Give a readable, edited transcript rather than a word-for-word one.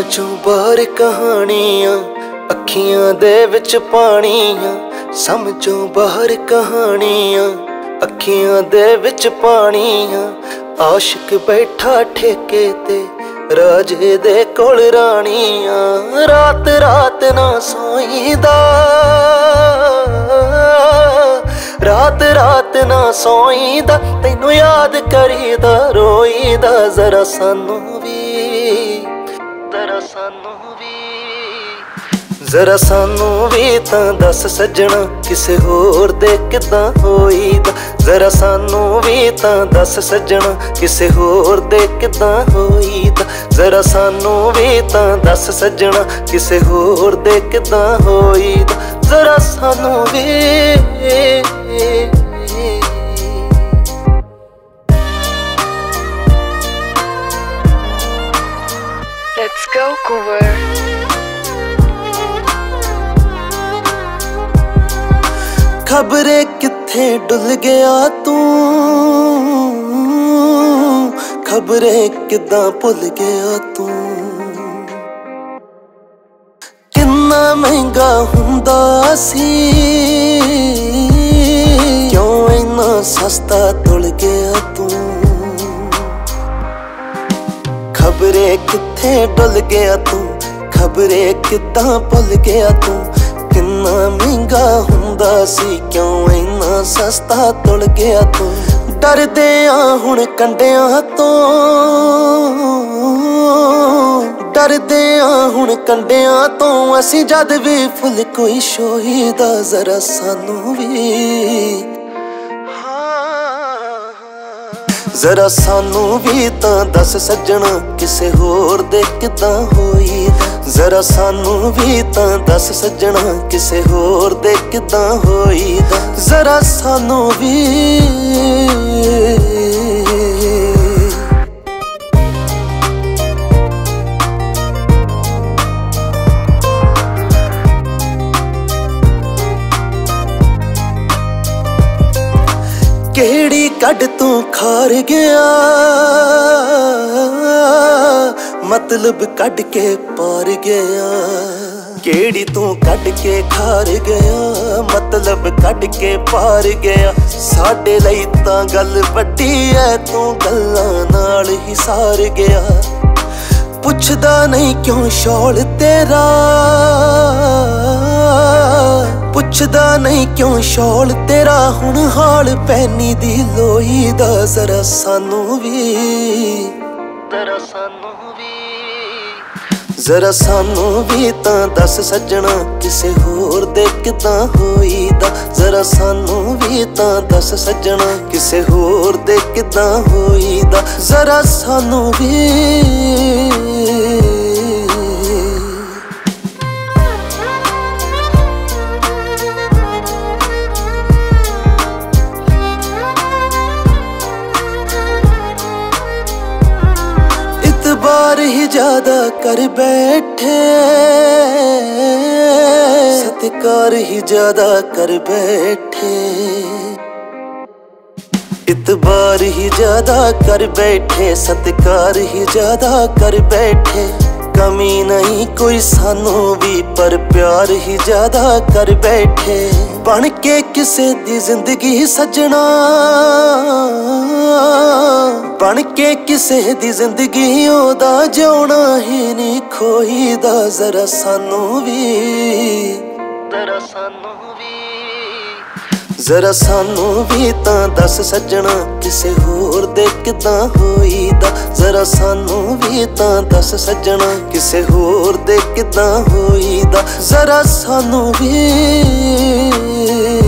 चों बाहर कहानियां अखियां दे विच पानियां, समझों बाहर कहानियां अखियां दे विच पानियां। आशिक बैठा ठेके ते राजे दे कोल रानियां, रात रात ना सोईदा, रात रात ना सोईदा, तैनू याद करीदा रोईदा। जरा सानू भी, जरा सानू भी, जरा सानू भी तां दस सजना किसे होर दे किदां होईदा। जरा सानू भी तां दस सजना किसे होर दे किदां होईदा। जरा सानू भी तां दस सजना किसे होर दे किदां होईदा। जरा सानू भी। Let's go cover. खबरे किथे डुल गया तू, खबरे किदां भुल गया तू। किन्ना महंगा हुंदा सी, क्यों इन्ना सस्ता तुल गया तू। खबरे किथे डुल गया तू, खबरे किदां भुल गया तू। किन्ना महंगा हुंदा सी, क्यों इन्ना सस्ता तुल गया तू। डरदे आ हुण कंडियां तो, डरदे आ हुण कंडियां तो। असीं जद भी फुल कोई शोईदा। जरा सानू भी, जरा सानू भी तां दस सजना किसे होर दे किदां होईदा। जरा सानू भी तां दस सजना किसे होर दे किदां होईदा। जरा सानू भी। केड़ी कड तू खार गया, मतलब कड के पार गया। केड़ी तू कड के खार गया, मतलब कड के पार गया। साडे लई तां गल वड्डी है, तू गल्लां नाल ही सार गया। पुछदा नहीं क्यों शौल तेरा, पुछदा नहीं क्यों शौल तेरा। हुण हाल पैनी दी लोईदा। जरा सानू भी, जरा सानू भी, जरा सानू भी तां दस सजना किसे होर दे किदां होईदा। जरा सानू भी तां दस सजना किसे होर दे किदां होईदा। जरा सानू भी। इतबार ही ज्यादा कर बैठे, सत्कार ही ज्यादा कर बैठे। इतबार ही ज्यादा कर बैठे, सत्कार ही ज्यादा कर बैठे। कमी नहीं कोई सानू भी, पर प्यार ही ज्यादा कर बैठे। बन के किसे दी जिंदगी सजना, बन के किसे दी जिंदगी ओदा जिउणा ही नहीं खोईदा। जरा सानू भी, जरा सानू भी, जरा सानू भी तां दस सजना किसे होर दे किदां होईदा। जरा सानू भी तां दस सजना किसे होर दे किदां होईदा। जरा सानू भी।